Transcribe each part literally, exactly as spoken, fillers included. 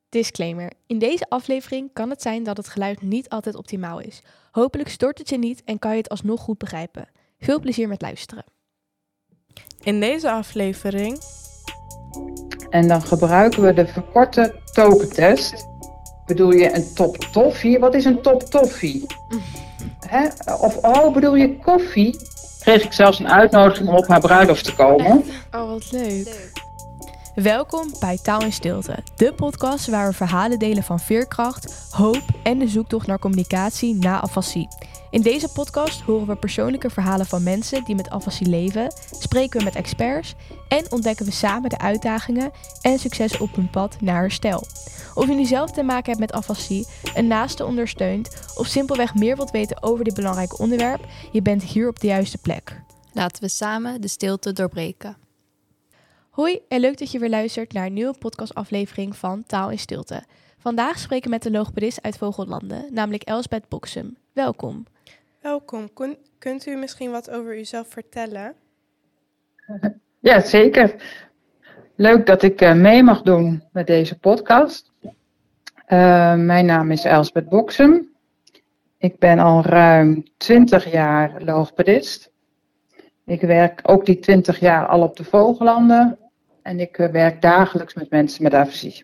Disclaimer. In deze aflevering kan het zijn dat het geluid niet altijd optimaal is. Hopelijk stoort het je niet en kan je het alsnog goed begrijpen. Veel plezier met luisteren. In deze aflevering... En dan gebruiken we de verkorte tokentest. Bedoel je een top toffee? Wat is een top toffee? Hè? Of oh, bedoel je koffie? Kreeg ik zelfs een uitnodiging om op haar bruiloft te komen. Oh, wat leuk. Welkom bij Taal in Stilte, de podcast waar we verhalen delen van veerkracht, hoop en de zoektocht naar communicatie na afasie. In deze podcast horen we persoonlijke verhalen van mensen die met afasie leven, spreken we met experts en ontdekken we samen de uitdagingen en successen op hun pad naar herstel. Of je nu zelf te maken hebt met afasie, een naaste ondersteunt of simpelweg meer wilt weten over dit belangrijke onderwerp, je bent hier op de juiste plek. Laten we samen de stilte doorbreken. Hoi en leuk dat je weer luistert naar een nieuwe podcastaflevering van Taal in Stilte. Vandaag spreken we met de logopedist uit Vogellanden, namelijk Elsbeth Boksem. Welkom. Welkom. Kun, kunt u misschien wat over uzelf vertellen? Ja, zeker. Leuk dat ik uh, mee mag doen met deze podcast. Uh, mijn naam is Elsbeth Boksem. Ik ben al ruim twintig jaar logopedist. Ik werk ook die twintig jaar al op de Vogellanden. En ik uh, werk dagelijks met mensen met afasie.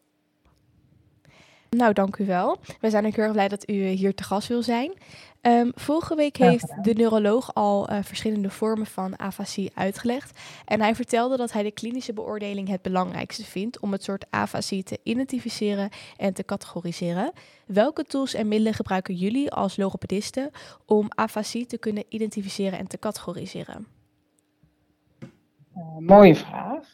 Nou, dank u wel. We zijn ook heel erg blij dat u hier te gast wil zijn. Um, vorige week heeft de neuroloog al uh, verschillende vormen van afasie uitgelegd. En hij vertelde dat hij de klinische beoordeling het belangrijkste vindt om het soort afasie te identificeren en te categoriseren. Welke tools en middelen gebruiken jullie als logopedisten om afasie te kunnen identificeren en te categoriseren? Uh, mooie vraag.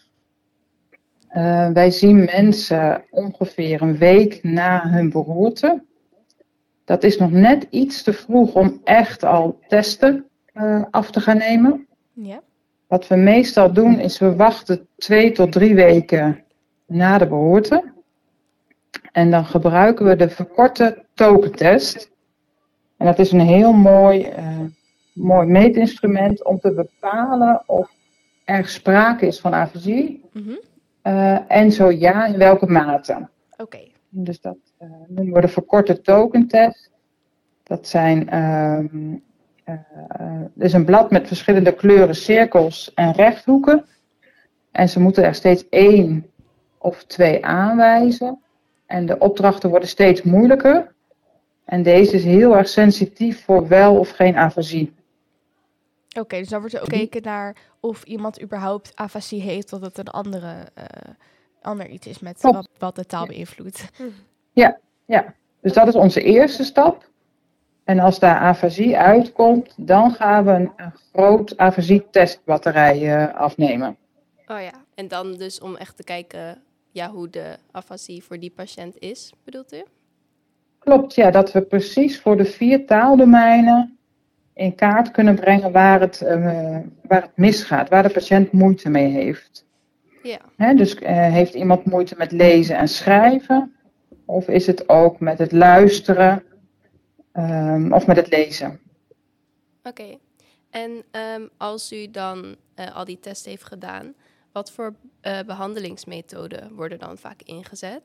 Uh, wij zien mensen ongeveer een week na hun beroerte. Dat is nog net iets te vroeg om echt al testen uh, af te gaan nemen. Ja. Wat we meestal doen is we wachten twee tot drie weken na de beroerte. En dan gebruiken we de verkorte tokentest. En dat is een heel mooi, uh, mooi meetinstrument om te bepalen of er sprake is van afasie. Mm-hmm. Uh, en zo ja, in welke mate. Oké. Okay. Dus dat uh, noemen we de verkorte tokentest. Dat zijn, uh, uh, uh, is een blad met verschillende kleuren, cirkels en rechthoeken. En ze moeten er steeds één of twee aanwijzen. En de opdrachten worden steeds moeilijker. En deze is heel erg sensitief voor wel of geen afasie. Oké, okay, dus dan wordt er ook gekeken naar of iemand überhaupt afasie heeft, dat het een andere, uh, ander iets is met wat, wat de taal beïnvloedt. Ja, ja, dus dat is onze eerste stap. En als daar afasie uitkomt, dan gaan we een, een groot afasietestbatterij uh, afnemen. Oh ja, en dan dus om echt te kijken ja, hoe de afasie voor die patiënt is, bedoelt u? Klopt, ja, dat we precies voor de vier taaldomeinen in kaart kunnen brengen waar het, uh, waar het misgaat, waar de patiënt moeite mee heeft. Ja. He, dus uh, heeft iemand moeite met lezen en schrijven? Of is het ook met het luisteren um, of met het lezen? Oké, okay. En um, als u dan uh, al die tests heeft gedaan, wat voor uh, behandelingsmethoden worden dan vaak ingezet?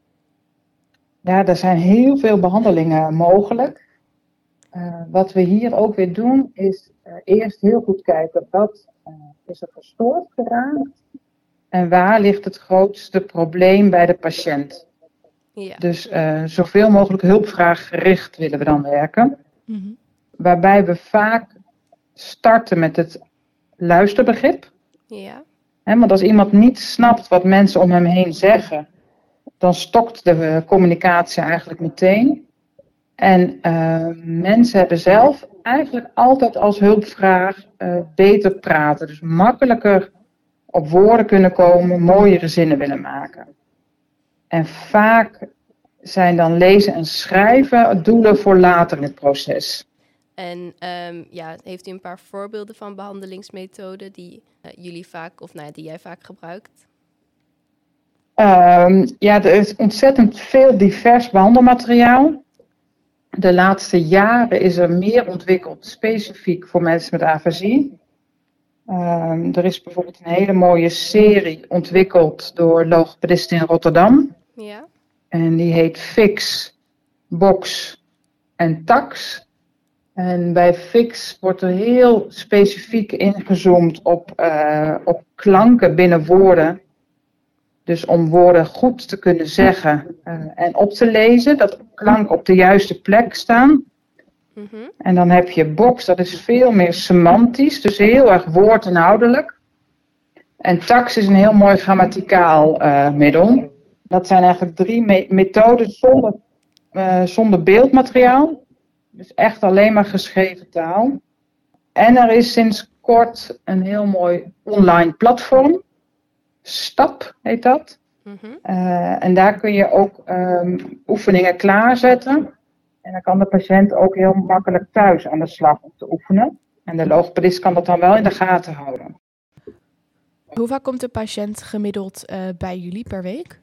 Ja, er zijn heel veel behandelingen mogelijk. Uh, wat we hier ook weer doen, is uh, eerst heel goed kijken wat uh, is er verstoord geraakt en waar ligt het grootste probleem bij de patiënt. Ja. Dus uh, zoveel mogelijk hulpvraaggericht willen we dan werken. Mm-hmm. Waarbij we vaak starten met het luisterbegrip. Ja. He, want als iemand niet snapt wat mensen om hem heen zeggen, dan stokt de uh, communicatie eigenlijk meteen. En uh, mensen hebben zelf eigenlijk altijd als hulpvraag uh, beter praten. Dus makkelijker op woorden kunnen komen, mooiere zinnen willen maken. En vaak zijn dan lezen en schrijven doelen voor later in het proces. En um, ja, heeft u een paar voorbeelden van behandelingsmethoden die uh, jullie vaak, of nou ja, die jij vaak gebruikt? Um, ja, er is ontzettend veel divers behandelmateriaal. De laatste jaren is er meer ontwikkeld specifiek voor mensen met afasie. Um, er is bijvoorbeeld een hele mooie serie ontwikkeld door logopedisten in Rotterdam. Ja. En die heet Fix, Box en Tax. En bij Fix wordt er heel specifiek ingezoomd op, uh, op klanken binnen woorden. Dus om woorden goed te kunnen zeggen uh, en op te lezen, dat klanken op de juiste plek staan. Mhm. En dan heb je Box, dat is veel meer semantisch, dus heel erg woordinhoudelijk. En Tax is een heel mooi grammaticaal uh, middel. Dat zijn eigenlijk drie me- methoden zonder, uh, zonder beeldmateriaal. Dus echt alleen maar geschreven taal. En er is sinds kort een heel mooi online platform. Stap heet dat. Mhm. Uh, en daar kun je ook um, oefeningen klaarzetten. En dan kan de patiënt ook heel makkelijk thuis aan de slag om te oefenen. En de logopedist kan dat dan wel in de gaten houden. Hoe vaak komt de patiënt gemiddeld uh, bij jullie per week?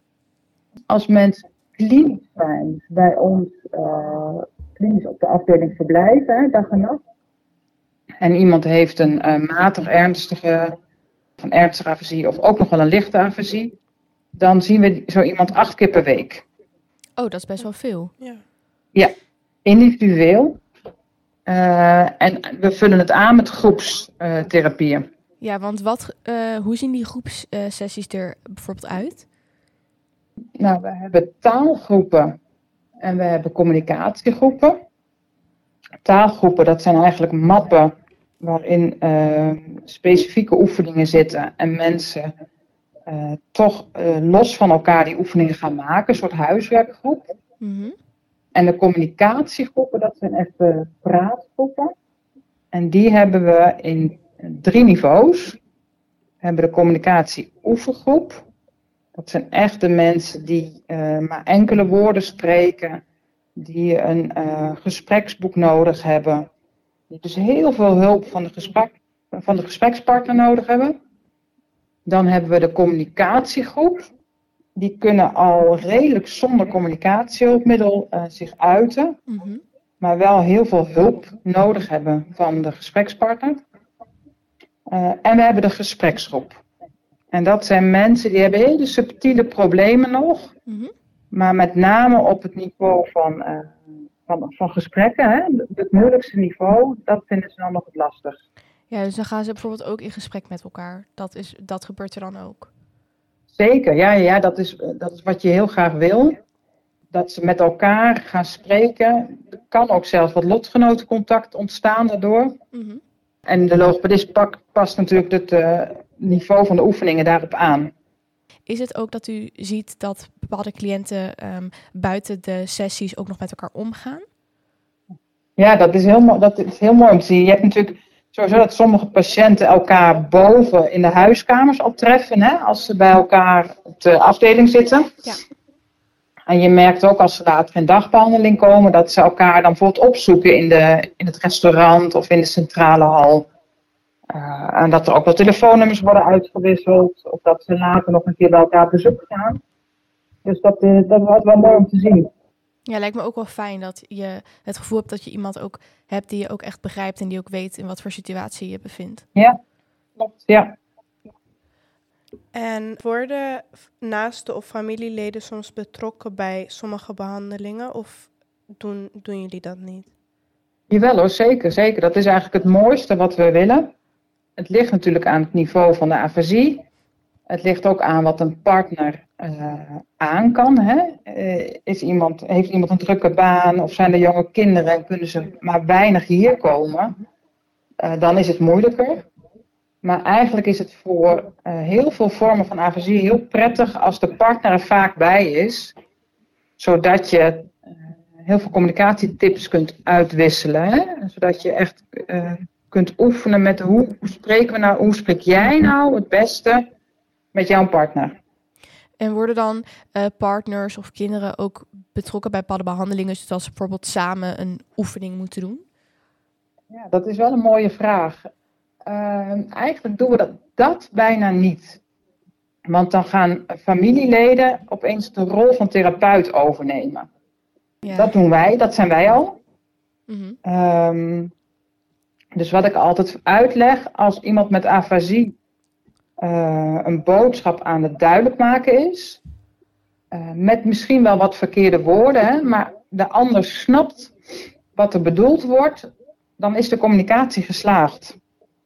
Als mensen klinisch zijn, bij ons uh, klinisch op de afdeling verblijven, hè, dag en nacht. En iemand heeft een uh, matig ernstige, een ernstige afasie of ook nog wel een lichte afasie. Dan zien we zo iemand acht keer per week. Oh, dat is best wel veel. Ja. Ja, individueel. Uh, en we vullen het aan met groepstherapieën. Uh, ja, want wat, uh, hoe zien die groepssessies er bijvoorbeeld uit? Nou, we hebben taalgroepen en we hebben communicatiegroepen. Taalgroepen, dat zijn eigenlijk mappen waarin uh, specifieke oefeningen zitten en mensen uh, toch uh, los van elkaar die oefeningen gaan maken, een soort huiswerkgroep. Mm-hmm. En de communicatiegroepen, dat zijn echt uh, praatgroepen. En die hebben we in drie niveaus. We hebben de communicatie-oefengroep. Dat zijn echt de mensen die uh, maar enkele woorden spreken, die een uh, gespreksboek nodig hebben, die dus heel veel hulp van de, gesprek, van de gesprekspartner nodig hebben. Dan hebben we de communicatiegroep. Die kunnen al redelijk zonder communicatiehulpmiddel uh, zich uiten, Mm-hmm. maar wel heel veel hulp nodig hebben van de gesprekspartner. Uh, en we hebben de gespreksgroep. En dat zijn mensen die hebben hele subtiele problemen nog, Mm-hmm. maar met name op het niveau van, uh, van, van gesprekken, hè, het moeilijkste niveau, dat vinden ze dan nog het lastig. Ja, dus dan gaan ze bijvoorbeeld ook in gesprek met elkaar. Dat, is, dat gebeurt er dan ook. Zeker, ja, ja dat, is, dat is wat je heel graag wil. Dat ze met elkaar gaan spreken. Er kan ook zelfs wat lotgenotencontact ontstaan daardoor. Mm-hmm. En de logopedist past natuurlijk het uh, niveau van de oefeningen daarop aan. Is het ook dat u ziet dat bepaalde cliënten um, buiten de sessies ook nog met elkaar omgaan? Ja, dat is heel, mo- dat is heel mooi om te zien. Je hebt natuurlijk sowieso dat sommige patiënten elkaar boven in de huiskamers al treffen, hè, als ze bij elkaar op de afdeling zitten. Ja. En je merkt ook als ze later in dagbehandeling komen, dat ze elkaar dan bijvoorbeeld opzoeken in, de, in het restaurant of in de centrale hal. Uh, en dat er ook wel telefoonnummers worden uitgewisseld, of dat ze later nog een keer bij elkaar op bezoek gaan. Dus dat, uh, dat was wel mooi om te zien. Ja, lijkt me ook wel fijn dat je het gevoel hebt dat je iemand ook hebt die je ook echt begrijpt en die ook weet in wat voor situatie je bevindt. Ja, klopt. Ja. En worden naasten of familieleden soms betrokken bij sommige behandelingen of doen, doen jullie dat niet? Jawel hoor, zeker, zeker. Dat is eigenlijk het mooiste wat we willen. Het ligt natuurlijk aan het niveau van de afasie. Het ligt ook aan wat een partner uh, aan kan. Hè? Uh, is iemand, heeft iemand een drukke baan of zijn er jonge kinderen en kunnen ze maar weinig hier komen? Uh, dan is het moeilijker. Maar eigenlijk is het voor uh, heel veel vormen van afasie heel prettig als de partner er vaak bij is. Zodat je uh, heel veel communicatietips kunt uitwisselen. Hè? Zodat je echt uh, kunt oefenen met hoe, hoe spreken we nou, hoe spreek jij nou het beste met jouw partner. En worden dan uh, partners of kinderen ook betrokken bij bepaalde behandelingen, zoals ze bijvoorbeeld samen een oefening moeten doen? Ja, dat is wel een mooie vraag. Uh, eigenlijk doen we dat, dat bijna niet. Want dan gaan familieleden opeens de rol van therapeut overnemen. Ja. Dat doen wij, dat zijn wij al. Mm-hmm. Um, dus wat ik altijd uitleg, als iemand met afasie uh, een boodschap aan het duidelijk maken is, uh, met misschien wel wat verkeerde woorden, hè, maar de ander snapt wat er bedoeld wordt, dan is de communicatie geslaagd.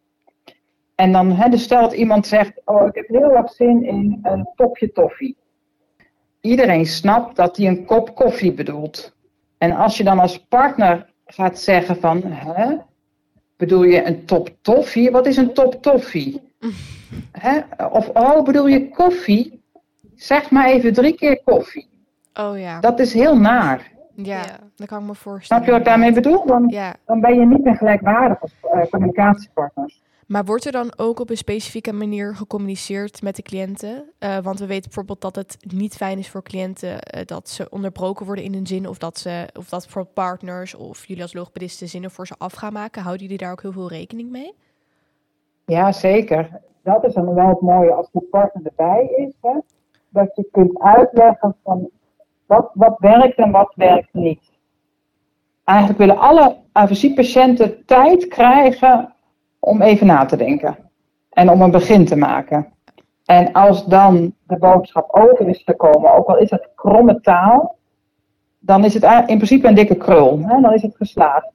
En dan, hè, dus stel dat iemand zegt, oh, ik heb heel erg zin in een kopje toffie. Iedereen snapt dat hij een kop koffie bedoelt. En als je dan als partner gaat zeggen van, hè, bedoel je een top toffie? Wat is een top toffie? Hè? Of, oh, bedoel je koffie? Zeg maar even drie keer koffie. Oh ja. Dat is heel naar. Ja, Ja. dat kan ik me voorstellen. Snap je wat ik daarmee bedoel? Dan, Ja. dan ben je niet meer gelijkwaardig als uh, communicatiepartners. Maar wordt er dan ook op een specifieke manier gecommuniceerd met de cliënten? Uh, want we weten bijvoorbeeld dat het niet fijn is voor cliënten uh, dat ze onderbroken worden in hun zin. Of dat, ze, of dat voor partners of jullie als logopedisten zinnen voor ze af gaan maken. Houden jullie daar ook heel veel rekening mee? Ja, zeker. Dat is dan wel het mooie als de partner erbij is. Hè? Dat je kunt uitleggen van wat, wat werkt en wat werkt niet. Eigenlijk willen alle afasiepatiënten tijd krijgen om even na te denken. En om een begin te maken. En als dan de boodschap over is te komen, ook al is het kromme taal, dan is het in principe een dikke krul. Hè? Dan is het geslaagd.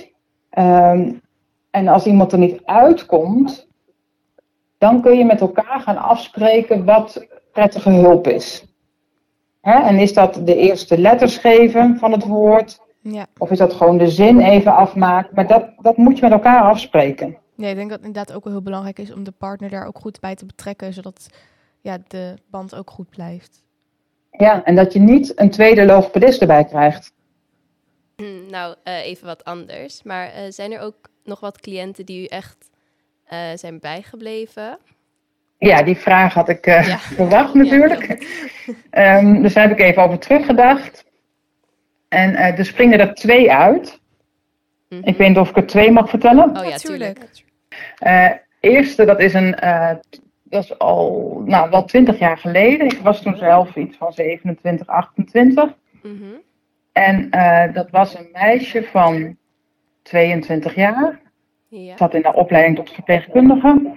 Um, en als iemand er niet uitkomt, dan kun je met elkaar gaan afspreken wat prettige hulp is. Hè? En is dat de eerste letters geven van het woord? Ja. Of is dat gewoon de zin even afmaken? Maar dat, dat moet je met elkaar afspreken. Ja, ik denk dat het inderdaad ook wel heel belangrijk is om de partner daar ook goed bij te betrekken, zodat ja, de band ook goed blijft. Ja, en dat je niet een tweede logopedist erbij krijgt. Nou, uh, even wat anders. Maar uh, zijn er ook nog wat cliënten die u echt uh, zijn bijgebleven? Ja, die vraag had ik uh, ja. verwacht natuurlijk. Ja, um, dus daar heb ik even over teruggedacht. En uh, er springen er twee uit. Mm-hmm. Ik weet niet of ik er twee mag vertellen. Oh ja, tuurlijk. Uh, eerste, dat is een, uh, dat is al, nou, wel twintig jaar geleden. Ik was toen zelf iets van zevenentwintig, achtentwintig. Mm-hmm. En uh, dat was een meisje van tweeëntwintig jaar. Ja. Zat in de opleiding tot verpleegkundige.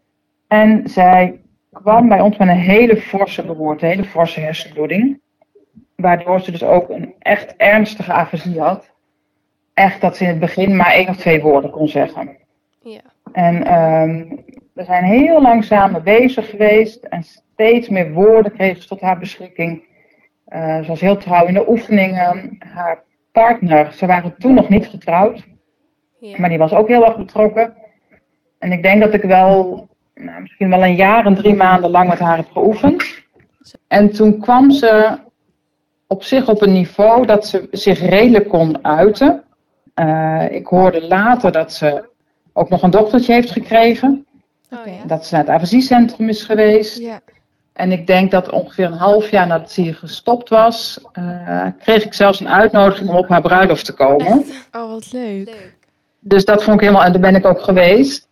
En zij kwam bij ons met een hele forse beroerte, een hele forse hersenbloeding. Waardoor ze dus ook een echt ernstige afasie had. Echt dat ze in het begin maar één of twee woorden kon zeggen. Ja. En um, we zijn heel lang samen bezig geweest. En steeds meer woorden kreeg ze tot haar beschikking. Uh, ze was heel trouw in de oefeningen. Haar partner, ze waren toen nog niet getrouwd. Ja. Maar die was ook heel erg betrokken. En ik denk dat ik wel, nou, misschien wel een jaar en drie maanden lang met haar heb geoefend. En toen kwam ze op zich op een niveau dat ze zich redelijk kon uiten. Uh, ik hoorde later dat ze ook nog een dochtertje heeft gekregen. Oh, ja. Dat ze naar het afasiecentrum is geweest. Ja. En ik denk dat ongeveer een half jaar nadat ze hier gestopt was, uh, kreeg ik zelfs een uitnodiging om op haar bruiloft te komen. Oh, wat leuk. Leuk. Dus dat vond ik helemaal, en daar ben ik ook geweest.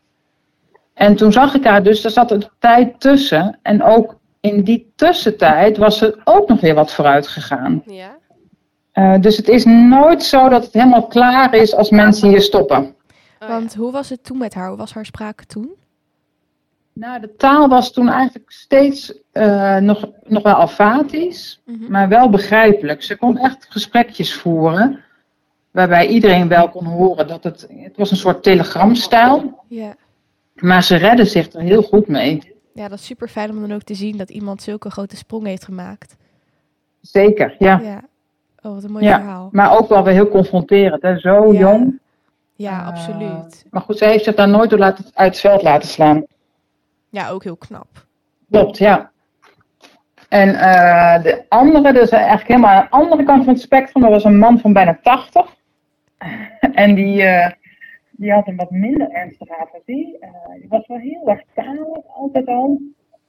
En toen zag ik haar dus, er zat een tijd tussen. En ook in die tussentijd was er ook nog weer wat vooruit gegaan. Ja. Uh, dus het is nooit zo dat het helemaal klaar is als mensen hier stoppen. Oh, Want ja. hoe was het toen met haar? Hoe was haar spraak toen? Nou, de taal was toen eigenlijk steeds uh, nog, nog wel alfatisch, Mm-hmm. maar wel begrijpelijk. Ze kon echt gesprekjes voeren, waarbij iedereen wel kon horen dat het, het was een soort telegramstijl, Ja. maar ze redde zich er heel goed mee. Ja, dat is super fijn om dan ook te zien dat iemand zulke grote sprong heeft gemaakt. Zeker, ja. Ja. Oh, wat een mooi ja. verhaal. Maar ook wel weer heel confronterend, hè? Zo Ja. jong. Ja, Uh, absoluut. Maar goed, ze heeft zich daar nooit door laten, uit het veld laten slaan. Ja, ook heel knap. Klopt, ja. En uh, de andere, dus eigenlijk helemaal aan de andere kant van het spectrum, dat was een man van bijna tachtig. En die, uh, die had een wat minder ernstige afasie. Uh, die was wel heel erg talig, altijd al.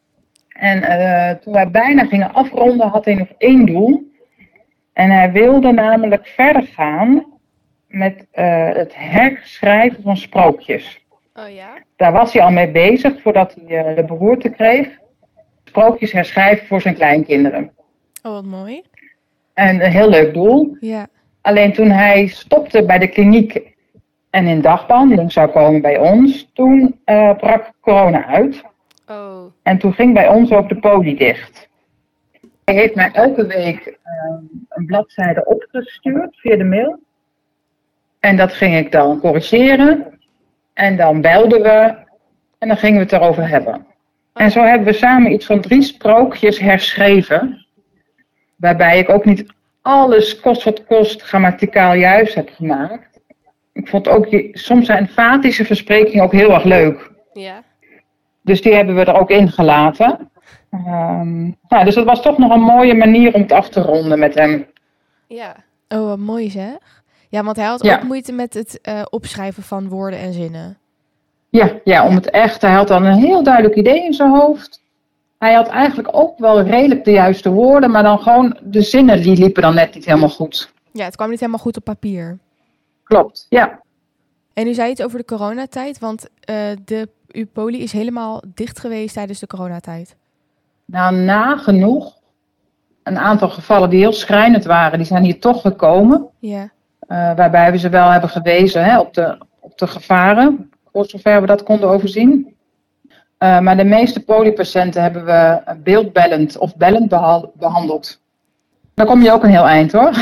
En uh, toen wij bijna gingen afronden, had hij nog één doel. En hij wilde namelijk verder gaan met uh, het herschrijven van sprookjes. Oh ja? Daar was hij al mee bezig voordat hij uh, de beroerte kreeg. Sprookjes herschrijven voor zijn kleinkinderen. Oh, wat mooi. En een heel leuk doel. Ja. Alleen toen hij stopte bij de kliniek en in dagbehandeling zou komen bij ons, toen uh, brak corona uit. Oh. En toen ging bij ons ook de poli dicht. Hij heeft mij elke week um, een bladzijde opgestuurd via de mail. En dat ging ik dan corrigeren. En dan belden we. En dan gingen we het erover hebben. En zo hebben we samen iets van drie sprookjes herschreven. Waarbij ik ook niet alles kost wat kost grammaticaal juist heb gemaakt. Ik vond ook, soms zijn emfatische versprekingen ook heel erg leuk. Ja. Dus die hebben we er ook in gelaten. Um, nou, dus dat was toch nog een mooie manier om het af te ronden met hem. Ja. Oh, wat mooi zeg. Ja, want hij had Ja. ook moeite met het uh, opschrijven van woorden en zinnen. Ja, ja, om het echt. Hij had dan een heel duidelijk idee in zijn hoofd. Hij had eigenlijk ook wel redelijk de juiste woorden, maar dan gewoon de zinnen die liepen dan net niet helemaal goed. Ja, het kwam niet helemaal goed op papier. Klopt, ja. En u zei iets over de coronatijd, want uh, de, uw poli is helemaal dicht geweest tijdens de coronatijd. Nou, nagenoeg. Een aantal gevallen die heel schrijnend waren, die zijn hier toch gekomen. Ja. Uh, waarbij we ze wel hebben gewezen hè, op, de, op de gevaren, voor zover we dat konden overzien. Uh, maar de meeste polypatiënten hebben we beeldbellend of bellend beha- behandeld. Dan kom je ook een heel eind hoor.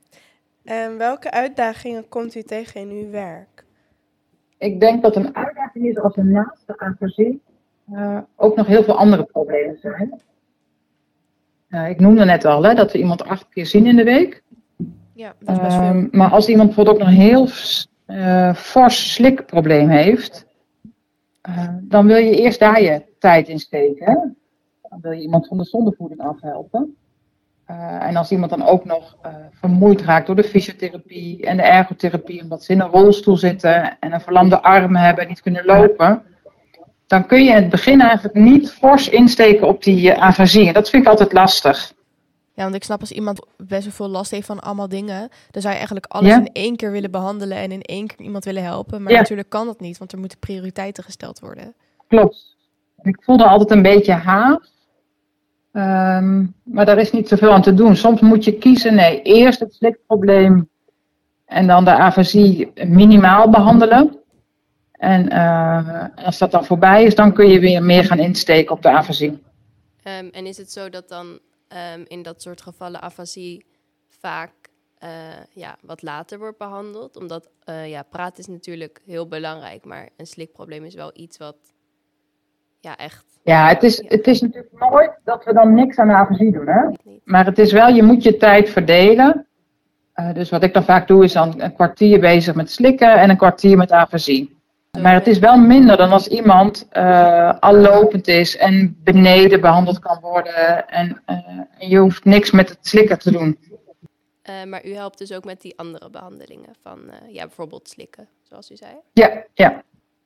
En welke uitdagingen komt u tegen in uw werk? Ik denk dat een uitdaging is als er naast de afasie uh, ook nog heel veel andere problemen zijn. Uh, ik noemde net al hè, dat we iemand acht keer zien in de week. Ja, dat is best veel. Um, maar als iemand bijvoorbeeld ook nog een heel uh, fors slikprobleem heeft, uh, dan wil je eerst daar je tijd in steken. Hè? Dan wil je iemand van de zondevoeding afhelpen. Uh, en als iemand dan ook nog uh, vermoeid raakt door de fysiotherapie en de ergotherapie, omdat ze in een rolstoel zitten en een verlamde arm hebben en niet kunnen lopen, dan kun je in het begin eigenlijk niet fors insteken op die uh, afasie. En dat vind ik altijd lastig. Ja, want ik snap als iemand best wel veel last heeft van allemaal dingen, dan zou je eigenlijk alles Ja. in één keer willen behandelen en in één keer iemand willen helpen. Maar Ja. natuurlijk kan dat niet, want er moeten prioriteiten gesteld worden. Klopt. Ik voelde altijd een beetje haast. Um, maar daar is niet zoveel aan te doen. Soms moet je kiezen, nee, eerst het slikprobleem en dan de afasie minimaal behandelen. En uh, als dat dan voorbij is, dan kun je weer meer gaan insteken op de afasie. Um, en is het zo dat dan um, in dat soort gevallen afasie vaak uh, ja, wat later wordt behandeld? Omdat uh, ja, praten is natuurlijk heel belangrijk, maar een slikprobleem is wel iets wat ja, echt... Ja, het is, het is natuurlijk nooit dat we dan niks aan de afasie doen, hè? Niet, niet. Maar het is wel, je moet je tijd verdelen. Uh, dus wat ik dan vaak doe, is dan een kwartier bezig met slikken en een kwartier met afasie. Maar het is wel minder dan als iemand uh, al lopend is en beneden behandeld kan worden. En uh, je hoeft niks met het slikken te doen. Uh, maar u helpt dus ook met die andere behandelingen van uh, ja, bijvoorbeeld slikken, zoals u zei? Ja, ja.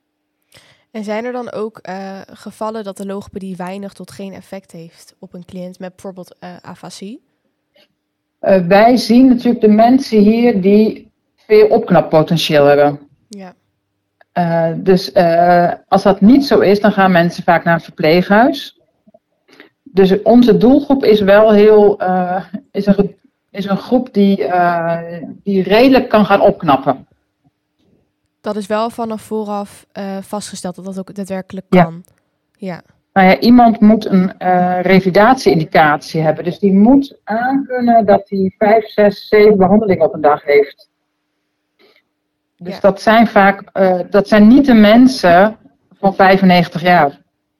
En zijn er dan ook uh, gevallen dat de logopedie weinig tot geen effect heeft op een cliënt met bijvoorbeeld uh, afasie? Uh, wij zien natuurlijk de mensen hier die veel opknappotentieel hebben. Ja. Uh, dus uh, als dat niet zo is, dan gaan mensen vaak naar het verpleeghuis. Dus onze doelgroep is wel heel, uh, is een, is een groep die, uh, die redelijk kan gaan opknappen. Dat is wel vanaf vooraf uh, vastgesteld dat dat ook daadwerkelijk Ja. kan. Ja. Nou ja, iemand moet een uh, revalidatie-indicatie hebben. Dus die moet aankunnen dat hij vijf, zes, zeven behandelingen op een dag heeft. Dus Ja. dat zijn vaak, uh, dat zijn niet de mensen van vijfennegentig jaar.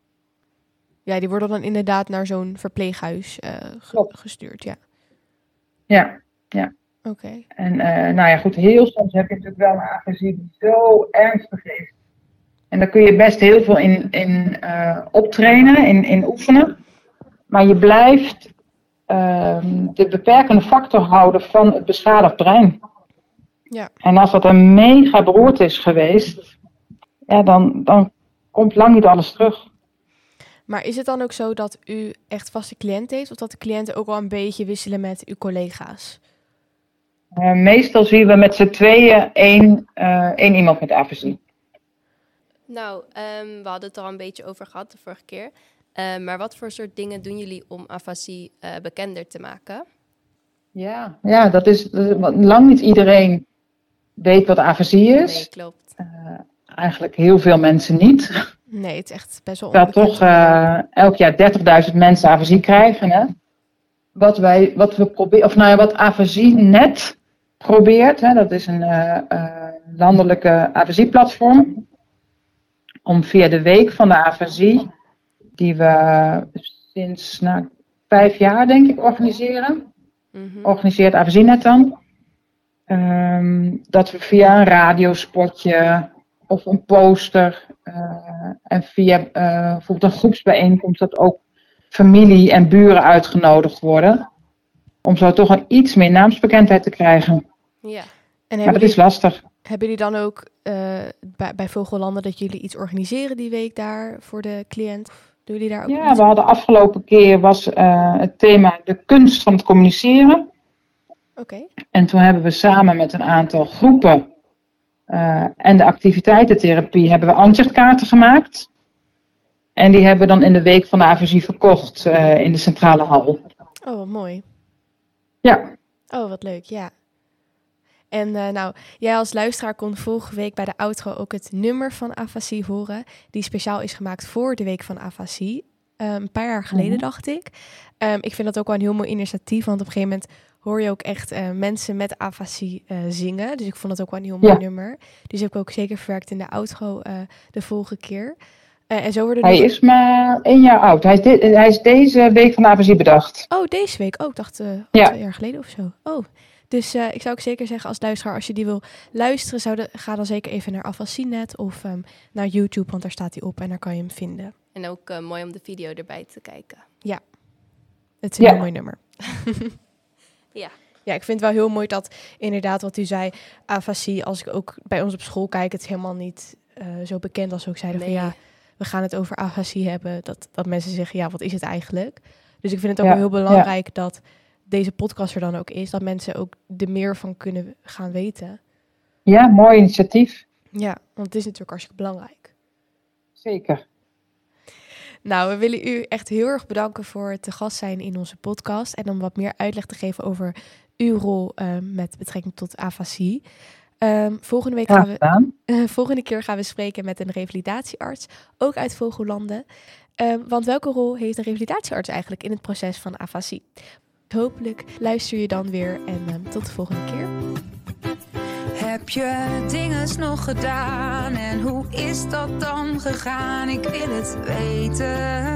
Ja, die worden dan inderdaad naar zo'n verpleeghuis uh, ge- Klopt. gestuurd. Ja. Ja, ja. Oké. Okay. En uh, nou ja, goed, heel soms heb je natuurlijk wel een afasie die zo ernstig is. En daar kun je best heel veel in, in uh, optrainen, in, in oefenen. Maar je blijft uh, de beperkende factor houden van het beschadigd brein. Ja. En als dat een mega beroerte is geweest, ja, dan, dan komt lang niet alles terug. Maar is het dan ook zo dat u echt vaste cliënt heeft, of dat de cliënten ook wel een beetje wisselen met uw collega's? Uh, meestal zien we met z'n tweeën één, uh, één iemand met afasie. Nou, um, we hadden het er al een beetje over gehad de vorige keer. Uh, maar wat voor soort dingen doen jullie om afasie uh, bekender te maken? Ja, ja dat, is, dat is... Lang niet iedereen weet wat afasie is. Nee, klopt. Uh, eigenlijk heel veel mensen niet. Nee, het is echt best wel Dat onbekend. toch uh, elk jaar dertigduizend mensen afasie krijgen. Hè? wat, wij, wat we proberen, of nou ja, wat AfasieNet probeert, hè, dat is een uh, uh, landelijke afasieplatform, om via de Week van de Afasie, die we sinds nou, vijf jaar denk ik organiseren, mm-hmm. organiseert AfasieNet dan, um, dat we via een radiospotje of een poster uh, en via uh, bijvoorbeeld een groepsbijeenkomst dat ook familie en buren uitgenodigd worden, om zo toch een iets meer naamsbekendheid te krijgen. Ja. En maar dat is lastig. Hebben jullie dan ook uh, bij, bij Vogellanden dat jullie iets organiseren die week daar voor de cliënt? Doen jullie daar ook ja, iets? We hadden afgelopen keer was uh, het thema de kunst van het communiceren. Oké. Okay. En toen hebben we samen met een aantal groepen uh, en de activiteitentherapie hebben we aanzichtkaarten gemaakt. En die hebben we dan in de Week van de Afasie verkocht uh, in de centrale hal. Oh, wat mooi. Ja. Oh, wat leuk, ja. En uh, nou, jij als luisteraar kon vorige week bij de outro ook het nummer van Afasie horen, die speciaal is gemaakt voor de Week van Afasie. Um, een paar jaar geleden, mm-hmm. dacht ik. Um, ik vind dat ook wel een heel mooi initiatief, want op een gegeven moment hoor je ook echt uh, mensen met afasie uh, zingen. Dus ik vond dat ook wel een heel mooi ja. nummer. Dus heb ik ook zeker verwerkt in de outro uh, de vorige keer. Uh, en zo worden hij dus... is maar één jaar oud. Hij is, de, hij is deze Week van de Afasie bedacht. Oh, deze week? Oh, ik dacht uh, ja. twee jaar geleden of zo. Oh, dus uh, ik zou ook zeker zeggen als luisteraar, als je die wil luisteren, zou de, ga dan zeker even naar AfasieNet of um, naar YouTube, want daar staat hij op en daar kan je hem vinden. En ook uh, mooi om de video erbij te kijken. Ja, het is een ja. heel mooi nummer. ja. Ja, ik vind het wel heel mooi dat inderdaad wat u zei, afasie, als ik ook bij ons op school kijk, het is helemaal niet uh, zo bekend als we ook zeiden nee. van ja, we gaan het over afasie hebben. Dat, dat mensen zeggen, ja, wat is het eigenlijk? Dus ik vind het ook ja. wel heel belangrijk ja. dat deze podcast er dan ook is, dat mensen ook er meer van kunnen gaan weten. Ja, mooi initiatief. Ja, want het is natuurlijk hartstikke belangrijk. Zeker. Nou, we willen u echt heel erg bedanken voor het te gast zijn in onze podcast en om wat meer uitleg te geven over uw rol uh, met betrekking tot afasie. Um, volgende week gaan we, uh, volgende keer gaan we spreken met een revalidatiearts, ook uit Vogellanden. Um, want welke rol heeft een revalidatiearts eigenlijk in het proces van afasie? Hopelijk luister je dan weer en um, tot de volgende keer. Heb je dingen nog gedaan en hoe is dat dan gegaan? Ik wil het weten.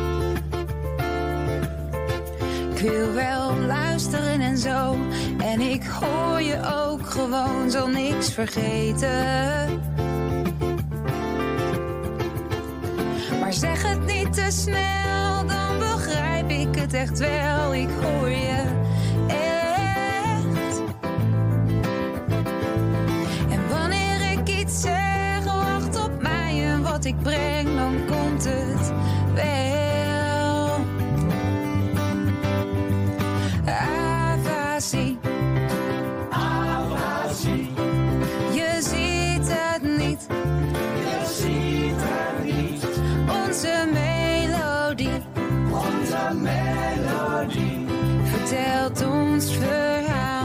Ik wil wel luisteren en zo. En ik hoor je ook gewoon, zal niks vergeten. Maar zeg het niet te snel, dan begrijp ik het echt wel. Ik hoor je echt. En wanneer ik iets zeg, wacht op mij en wat ik breng, dan komt het wel. Afasie. Afasie. Je ziet het niet. Je ziet het niet. Onze melodie. Onze melodie. Vertelt ons verhaal.